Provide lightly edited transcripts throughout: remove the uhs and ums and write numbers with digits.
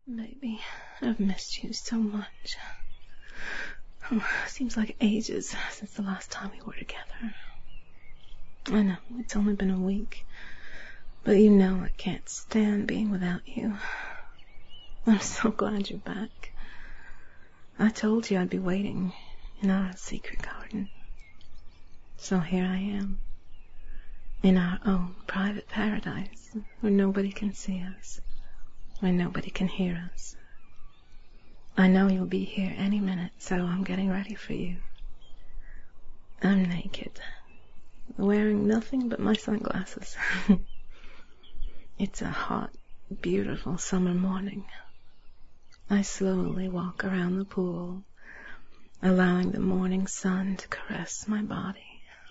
Baby, I've missed you so much. Seems like ages since the last time we were together. I know, it's only been a week, but you know I can't stand being without you. I'm so glad you're back. I told you I'd be waiting in our secret garden. So here I am, in our own private paradise, where nobody can see us, where nobody can hear us. I know you'll be here any minute, so I'm getting ready for you. I'm naked, wearing nothing but my sunglasses. It's a hot, beautiful summer morning. I slowly walk around the pool, allowing the morning sun to caress my body.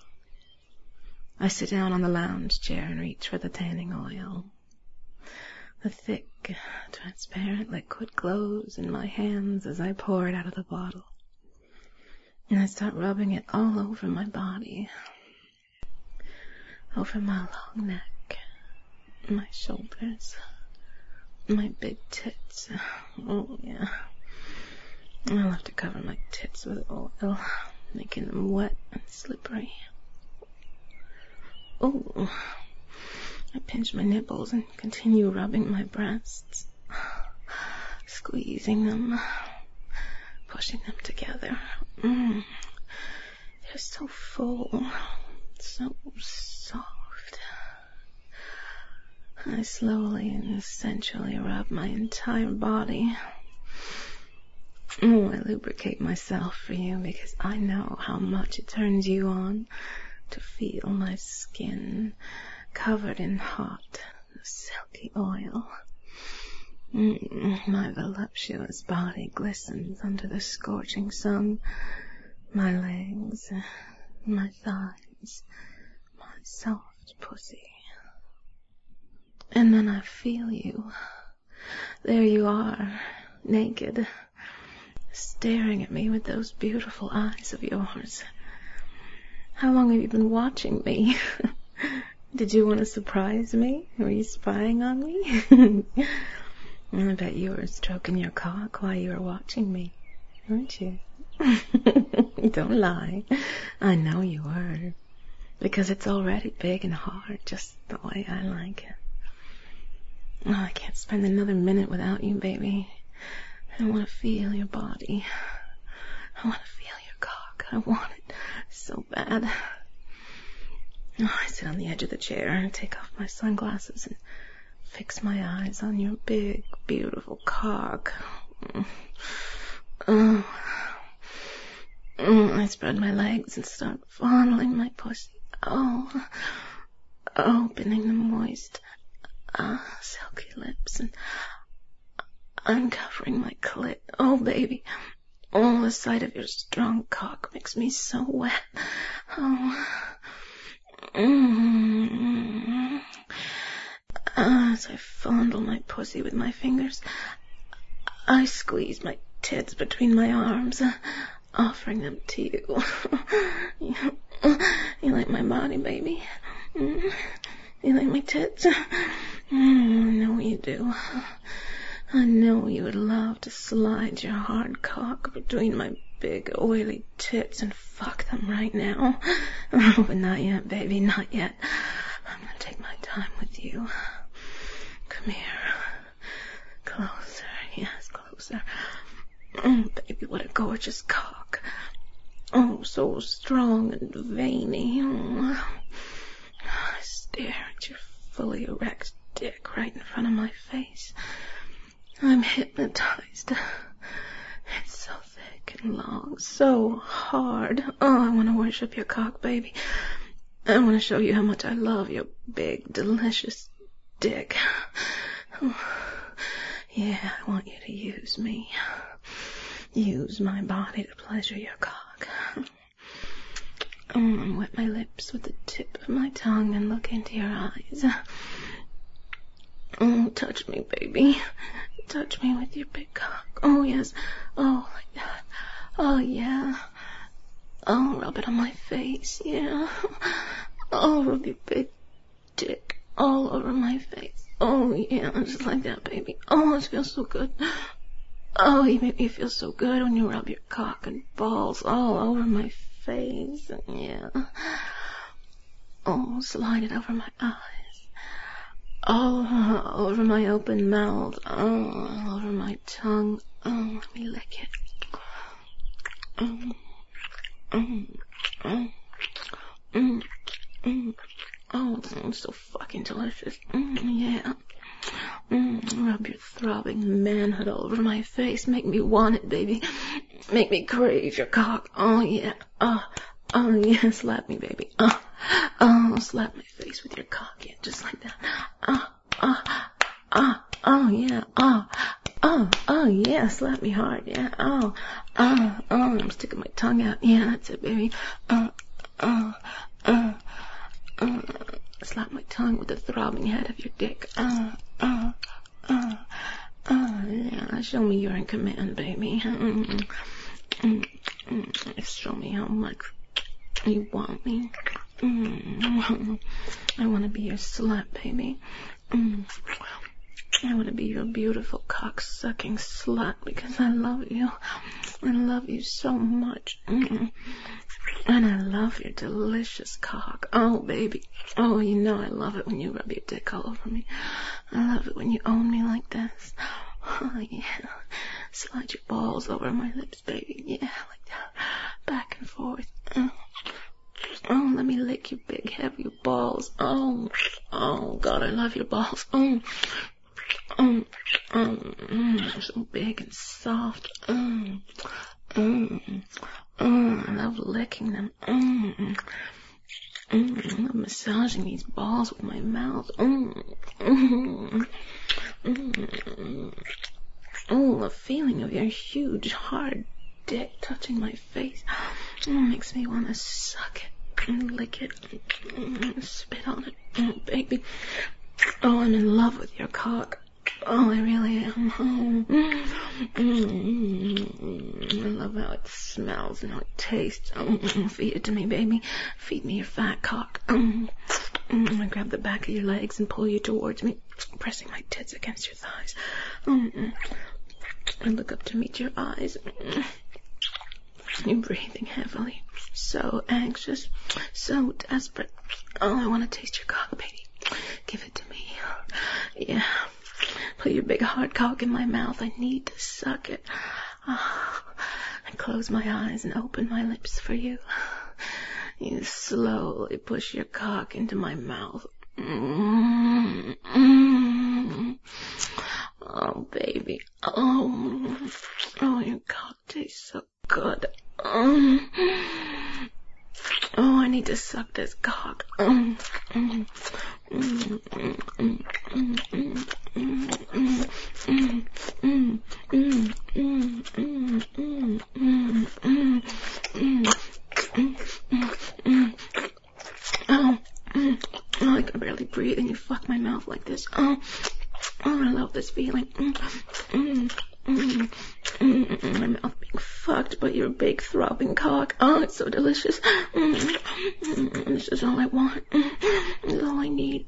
I sit down on the lounge chair and reach for the tanning oil. The thick, transparent liquid glows in my hands as I pour it out of the bottle. And I start rubbing it all over my body, over my long neck, my shoulders, my big tits. Oh, yeah. I'll have to cover my tits with oil, making them wet and slippery. Oh, I pinch my nipples and continue rubbing my breasts, squeezing them, pushing them together. They're so full, so soft. I slowly and sensually rub my entire body. Oh, I lubricate myself for you because I know how much it turns you on to feel my skin covered in hot, silky oil. My voluptuous body glistens under the scorching sun. My legs, my thighs, my soft pussy. And then I feel you. There you are, naked, staring at me with those beautiful eyes of yours. How long have you been watching me? Did you want to surprise me? Were you spying on me? I bet you were stroking your cock while you were watching me, weren't you? Don't lie. I know you were. Because it's already big and hard, just the way I like it. Oh, I can't spend another minute without you, baby. I want to feel your body. I want to feel your cock. I want it so bad. Oh, I sit on the edge of the chair and take off my sunglasses and fix my eyes on your big, beautiful cock. I spread my legs and start fondling my pussy. Opening the moist, silky lips and uncovering my clit. Oh, baby. Oh, the sight of your strong cock makes me so wet. As I fondle my pussy with my fingers, I squeeze my tits between my arms, offering them to you. You like my body, baby? You like my tits? I know you do. I know you would love to slide your hard cock between my big oily tits and fuck them right now. Oh, but not yet, baby, not yet. I'm gonna take my time with you. Come here. Closer, yes, closer. Oh, baby, what a gorgeous cock. Oh, so strong and veiny. Oh. I stare at your fully erect dick right in front of my face. I'm hypnotized. It's so thick and long, so hard. Oh, I want to worship your cock, baby. I want to show you how much I love your big, delicious dick. Oh, yeah, I want you to use me. Use my body to pleasure your cock. I wet my lips with the tip of my tongue and look into your eyes. Oh, touch me, baby. Touch me with your big cock. Oh, yes. Oh, like that. Oh, yeah. Oh, rub it on my face, yeah. Oh, rub your big dick all over my face. Oh, yeah, just like that, baby. Oh, it feels so good. Oh, you make me feel so good when you rub your cock and balls all over my face. Yeah. Oh, slide it over my eyes. All over my open mouth. Oh, all over my tongue. Oh, let me lick it. Oh, it's so fucking delicious. Yeah. Rub your throbbing manhood all over my face. Make me want it, baby. Make me crave your cock. Oh, yeah. Oh, yeah. Slap me, baby. Slap my face with your cock. Yeah, just like that. Yeah. Oh, yeah. Slap me hard. Yeah. I'm sticking my tongue out. Yeah, that's it, baby. Slap my tongue with the throbbing head of your dick. Yeah, show me you're in command, baby. Show me how much you want me. I want to be your slut, baby. I want to be your beautiful cock-sucking slut because I love you. I love you so much. And I love your delicious cock. Oh, baby. Oh, you know I love it when you rub your dick all over me. I love it when you own me like this. Oh, yeah. Slide your balls over my lips, baby. Yeah, like that. Back and forth. Oh, let me lick your big, heavy balls. Oh, God, I love your balls. So big and soft. I love licking them. I love massaging these balls with my mouth. The feeling of your huge, hard dick touching my face makes me want to suck it and lick it and spit on it. Baby. Oh, I'm in love with your cock. Oh, I really am. I love how it smells and how it tastes. Feed it to me, baby. Feed me your fat cock. I grab the back of your legs and pull you towards me, pressing my tits against your thighs. I look up to meet your eyes. You're breathing heavily. So anxious. So desperate. Oh, I want to taste your cock, baby. Give it to me. Yeah. Put your big hard cock in my mouth. I need to suck it. I close my eyes and open my lips for you. You slowly push your cock into my mouth. Oh, baby. Oh, your cock tastes so good. I need to suck this cock. I can barely breathe and you fuck my mouth like this. I love this feeling. My mouth being fucked by your big throbbing cock. Oh, it's so delicious. This is all I want. This is all I need.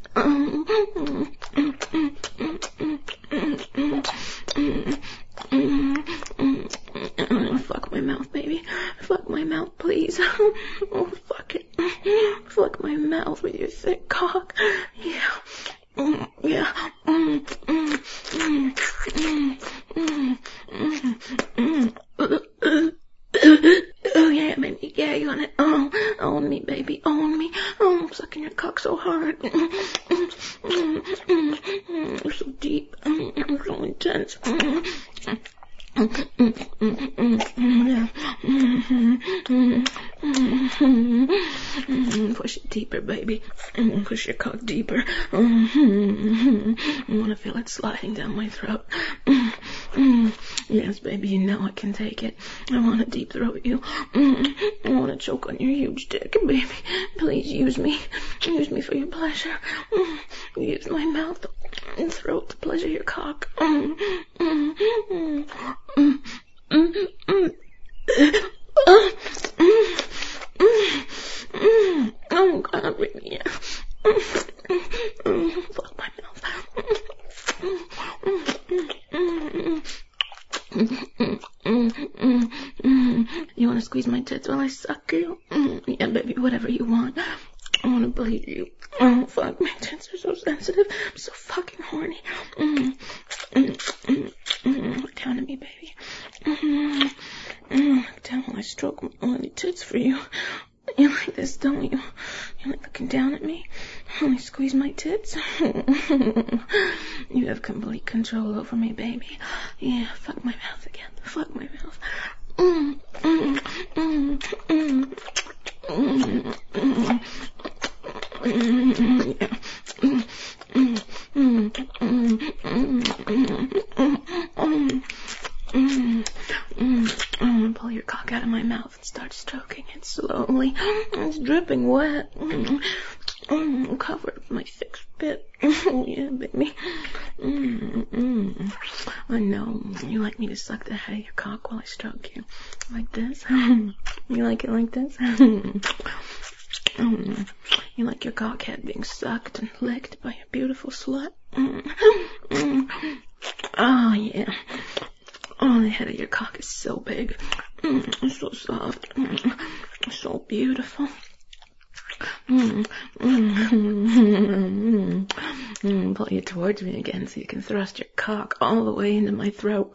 Fuck my mouth, baby. Fuck my mouth, please. Oh, fuck it. Fuck my mouth with your thick cock. Yeah. Yeah. Oh, yeah, make me gag on it. Own me, baby, own me. I'm sucking your cock so hard. It's so deep. It's so intense. Push it deeper, baby. Push your cock deeper. I want to feel it sliding down my throat. Yes, baby, you know I can take it. I want to deep throat you. I want to choke on your huge dick, baby. Please use me. Use me for your pleasure. Use my mouth and throat to pleasure your cock. Oh, God, baby, yeah. Fuck my mouth. You want to squeeze my tits while I suck you? Yeah, baby, whatever you want. I want to bleed you. Oh, fuck, my tits are so sensitive. I'm so fucking horny. Look down at me, baby. Look down while I stroke my horny tits for you. You like this, don't you? You like looking down at me? When I squeeze my tits? You have complete control over me, baby. Yeah, fuck my mouth again. Fuck my mouth. Pull your cock out of my mouth and start stroking it slowly. It's dripping wet. Covered with my thick spit. Oh yeah, baby. I know. You like me to suck the head of your cock while I stroke you. Like this? You like it like this? You like your cock head being sucked and licked by a beautiful slut? Oh yeah. Oh, the head of your cock is so big. It's so soft. So beautiful. Pull you towards me again so you can thrust your cock all the way into my throat.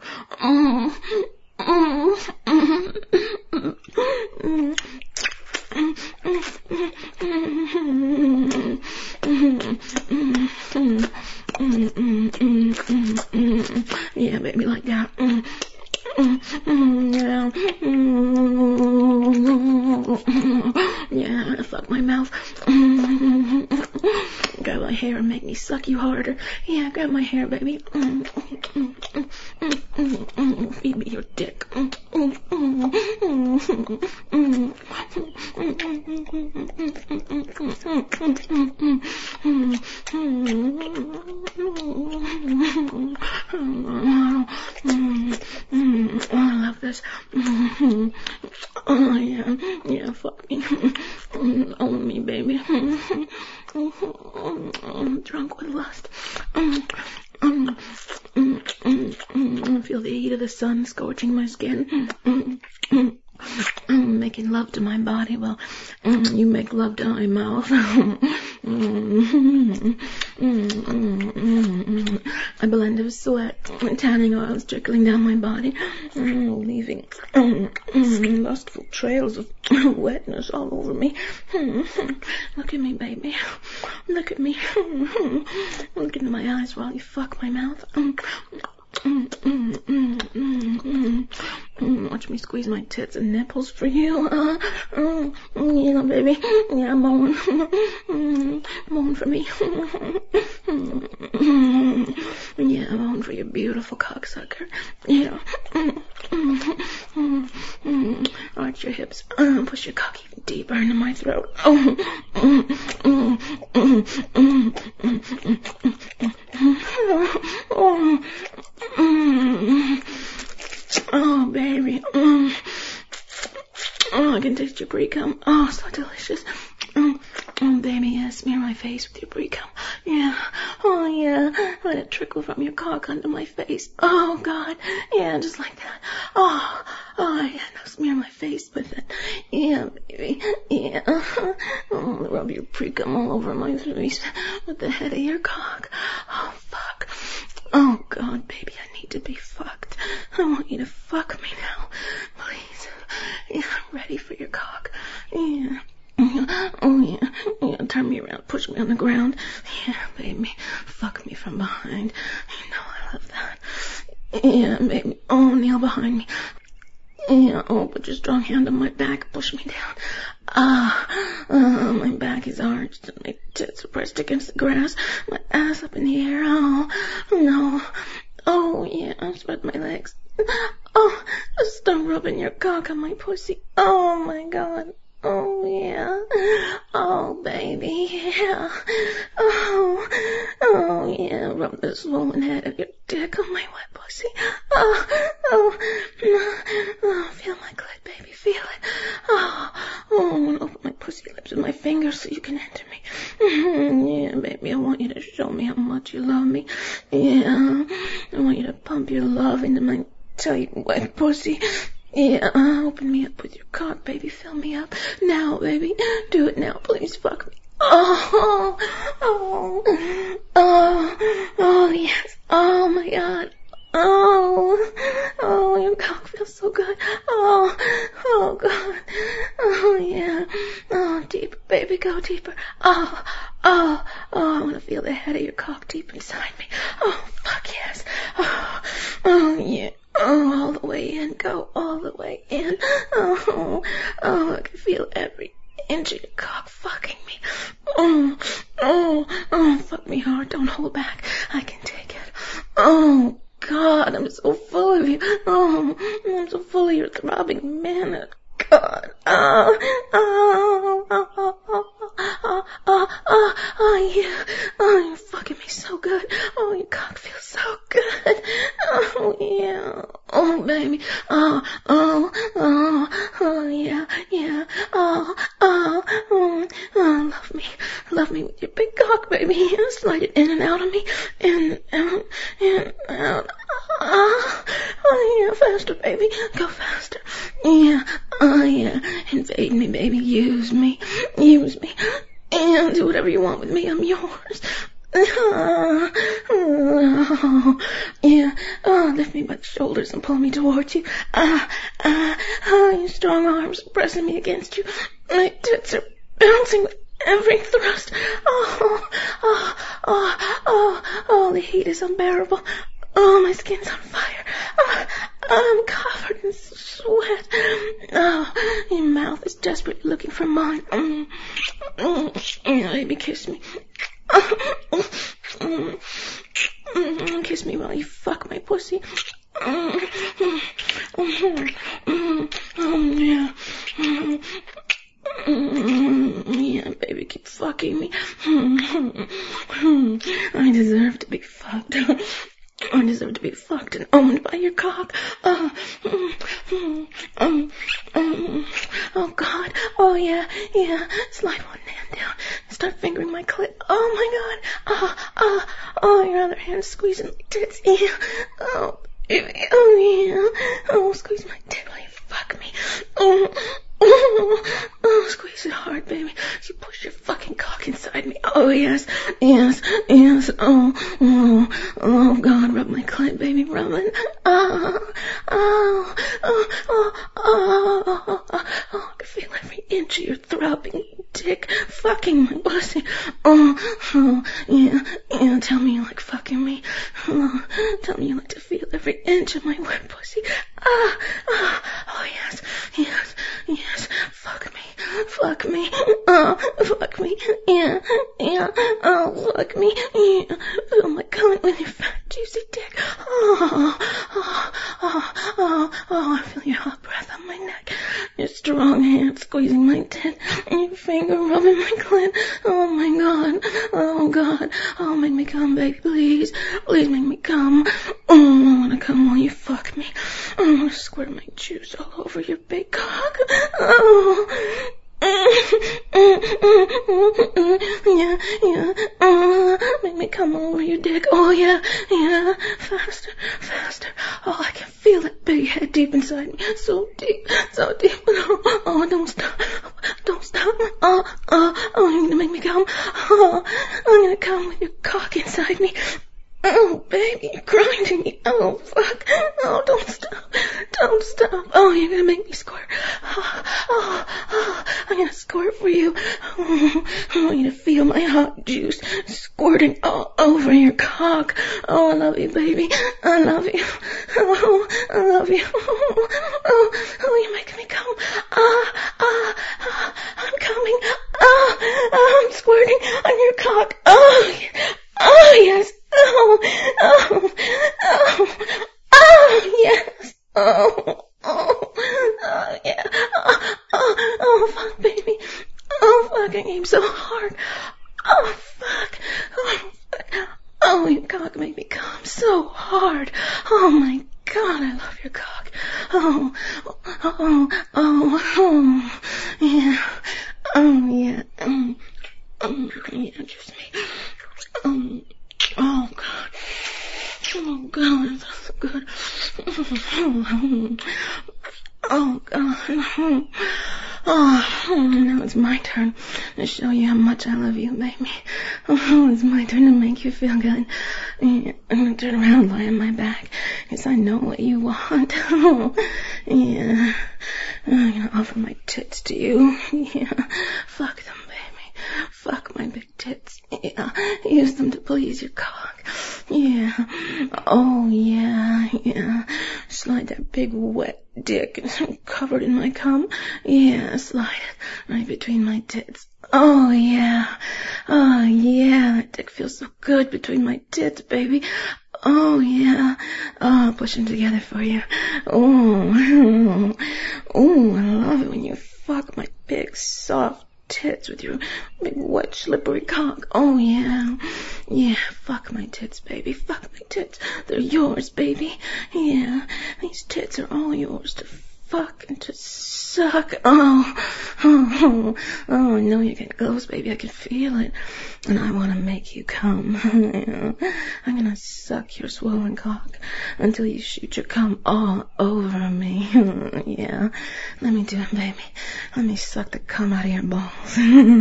Yeah, baby, like that. Yeah, fuck my mouth. Grab my hair and make me suck you harder. Yeah, grab my hair, baby. Feed me your dick. I love this. Oh yeah, fuck me. Own me, baby. I'm drunk with lust. Feel the heat of the sun scorching my skin. Making love to my body while you make love to my mouth. A blend of sweat and tanning oils trickling down my body, leaving lustful trails of wetness all over me. Look at me, baby. Look at me. Look into my eyes while you fuck my mouth. Watch me squeeze my tits and nipples for you. Yeah, baby. Yeah, moan. Moan for me. Yeah, moan for your beautiful cocksucker. Yeah. Arch your hips. Push your cock even deeper into my throat. Oh, baby. Oh, I can taste your pre-cum. Oh, so delicious. Oh, baby, yeah, smear my face with your pre-cum. Yeah. Oh, yeah. Let it trickle from your cock onto my face. Oh, God. Yeah, just like that. Oh, yeah. Now smear my face with it. Yeah, baby. Yeah. Oh, rub your pre-cum all over my face with the head of your cock. Oh, fuck. Oh, God, baby, I need to be fucked. I want you to fuck me now. Please. Yeah, I'm ready for your cock. Yeah. Oh, yeah. Yeah, turn me around. Push me on the ground. Yeah, baby. Fuck me from behind. You know I love that. Yeah, baby. Oh, kneel behind me. Yeah, oh, put your strong hand on my back. Push me down. My back is arched and my tits are pressed against the grass. My ass up in the air. Oh, no. Oh, yeah, spread my legs. Oh, stop rubbing your cock on my pussy. Oh, my God. Oh, yeah. Oh, baby, yeah. Oh, yeah. Rub the swollen head of your dick on my wet pussy. Oh, feel my clit, baby. Feel it. Oh, open my pussy lips with my fingers so you can enter me. Yeah, baby, I want you to show me how much you love me. Yeah, I want you to pump your love into my tell you wet pussy. Yeah, open me up with your cock, baby. Fill me up now, baby. Do it now, please. Fuck me. Oh, yes. Oh my God. Oh, your cock feels so good. Oh God. Oh yeah. Oh, deeper, baby, go deeper. I want to feel the head of your cock deep inside me. Oh, fuck yes. Oh yeah. Oh, all the way in, go all the way in. Oh, I can feel every inch of your cock fucking me. Fuck me hard, don't hold back. I can take it. Oh, God, I'm so full of you. Oh, I'm so full of your throbbing man. God. Yeah. Oh, you're fucking me so good. Oh, your cock feels so good. Oh, yeah. Oh, baby. Yeah. Love me with your big cock, baby. Slide it in and out of me. In and out. Oh, yeah, faster, baby. Go faster. Yeah. Invade me, baby. Use me. And do whatever you want with me. I'm yours. Yeah. Lift me by the shoulders and pull me towards you. Your strong arms pressing me against you. My tits are bouncing with every thrust. The heat is unbearable. Oh, my skin's on fire. I'm covered in sweat. Your mouth is desperately looking for mine. Baby, kiss me. Kiss me while you fuck my pussy. Yeah, baby, keep fucking me. I deserve to be fucked. I deserve to be fucked and owned by your cock. Oh God. Oh yeah. Slide one hand down and start fingering my clit. Oh my God. Your other hand squeezing my tits. Yeah. Oh baby. Oh yeah. Oh, squeeze my tit while you fuck me. Squeeze it hard, baby. You push your fucking cock inside me. Oh, yes. Oh, God, rub my clit, baby, rub it. I can feel every inch of your throbbing dick fucking my pussy. Yeah, tell me you like fucking me. Tell me you like to feel every inch of my wet pussy. Oh, yes, fuck me, fuck me, yeah, oh, fuck me, yeah, fill my cunt with your fat, juicy dick, I feel your hot breath on my neck, your strong hand squeezing my tit, and your finger rubbing my clit, oh my God, oh, make me come, baby, please make me come, I wanna come while you fuck me, I wanna squirt my juice all over your big cock, make me come over your dick. Oh yeah, faster. Oh, I can feel that big head deep inside me, so deep. Oh, don't stop. Oh, you're gonna make me come. Oh, I'm gonna come with your cock inside me. Oh, baby, you're grinding me. Oh, fuck. Oh, don't stop. Oh, you're gonna make me squirt. I'm gonna squirt for you. I want you to feel my hot juice squirting all over your cock. Oh, I love you, baby. I love you. Oh, I love you. Oh, you're making me come. I'm coming. I'm squirting on your cock. Oh, yes. Oh, yes. Yeah. Oh, fuck, baby. Oh, fuck, I came so hard. Oh, fuck. Oh, your cock made me come so hard. Oh, my God, I love your cock. Yeah. Yeah, just me. Oh, God. good. Oh, God. Oh, now it's my turn to show you how much I love you, baby. Oh, it's my turn to make you feel good. Yeah, I'm gonna turn around, lie on my back, 'cause I know what you want. Oh, yeah. I'm gonna offer my tits to you. Yeah. Fuck them, baby. Fuck my big tits. Yeah. Use them to please your cock. Yeah. Oh, yeah. Yeah. Slide that big wet dick covered in my cum. Yeah, slide it right between my tits. Oh, yeah. Oh, yeah. That dick feels so good between my tits, baby. Oh, yeah. Oh, push them together for you. Oh, oh, I love it when you fuck my big, soft tits with your big, wet, slippery cock. Oh, yeah. Yeah, fuck my tits, baby. Fuck my tits. They're yours, baby. Yeah, these tits are all yours to fuck and to suck. Oh, I know you get close, baby. I can feel it. And I want to make you come. Yeah. I'm going to suck your swollen cock until you shoot your cum all over me. Yeah. Let me do it, baby. Let me suck the cum out of your balls.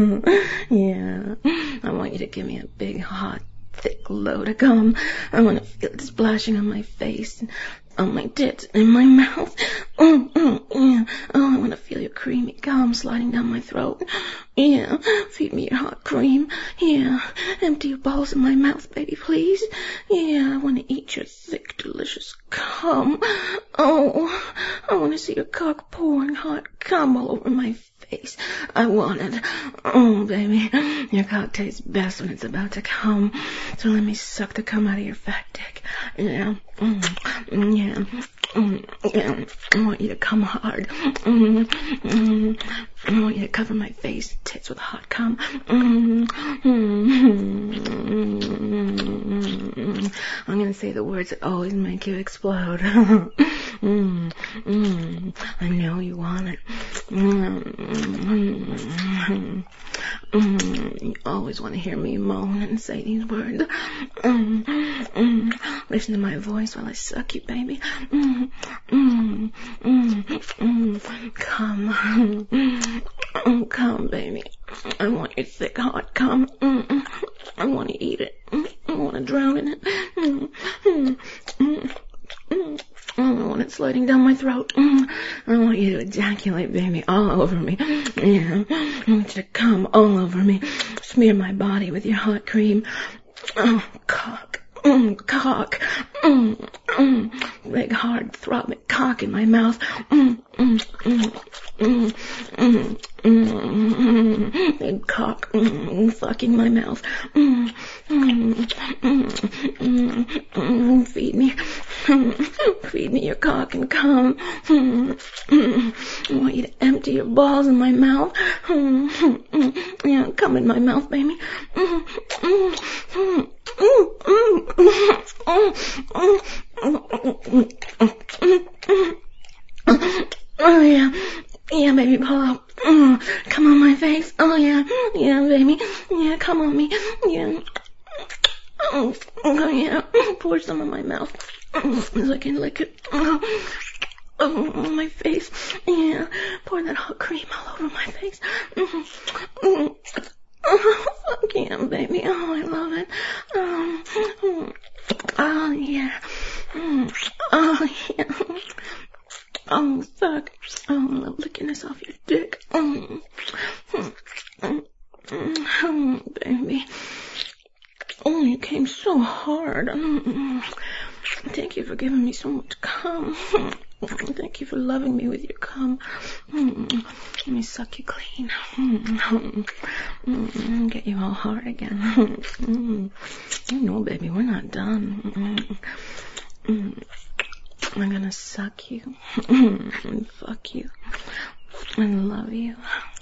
Yeah. I want you to give me a big, hot, thick load of cum. I want to feel it splashing on my face and on my tits and in my mouth. Yeah. Oh, I want to feel your creamy cum sliding down my throat. Yeah. Feed me your hot cream. Yeah. Empty your balls in my mouth, baby, please. Yeah. I want to eat your thick, delicious cum. Oh, I want to see your cock pouring hot cum all over my face. I want it. Oh, baby. Your cock tastes best when it's about to come. So let me suck the cum out of your fat dick. Yeah. Yeah. Yeah. I want you to come hard. I want you to cover my face, tits with hot cum. I'm going to say the words that always make you explode. I know you want it. You always want to hear me moan and say these words. Listen to my voice while I suck you, baby. Come. Come, baby. I want your thick, hot cum. I want to eat it. I want to drown in it. I want it sliding down my throat. I want you to ejaculate, baby, all over me. Yeah. I want you to come all over me. Smear my body with your hot cream. Oh, cock. Cock. Big, hard, throbbing cock in my mouth. Big cock. Fucking my mouth. Feed me. Feed me your cock and cum. I want you to empty your balls in my mouth. Yeah, come in my mouth, baby. Oh, yeah. Yeah, baby, pull up. Come on my face. Oh, yeah. Yeah, baby. Yeah, come on me. Yeah. Oh, yeah. Pour some in my mouth so I can lick it. Oh, my face. Yeah. Pour that hot cream all over my face. Oh, fuck yeah, baby. Oh, I love it. Oh, yeah. Oh, yeah. Oh, fuck. Oh, I love licking this off your dick. Baby. Oh, you came so hard. Thank you for giving me so much cum. Thank you for loving me with your cum. Let me suck you clean. Get you all hard again. No, baby, we're not done. I'm gonna suck you and fuck you and love you.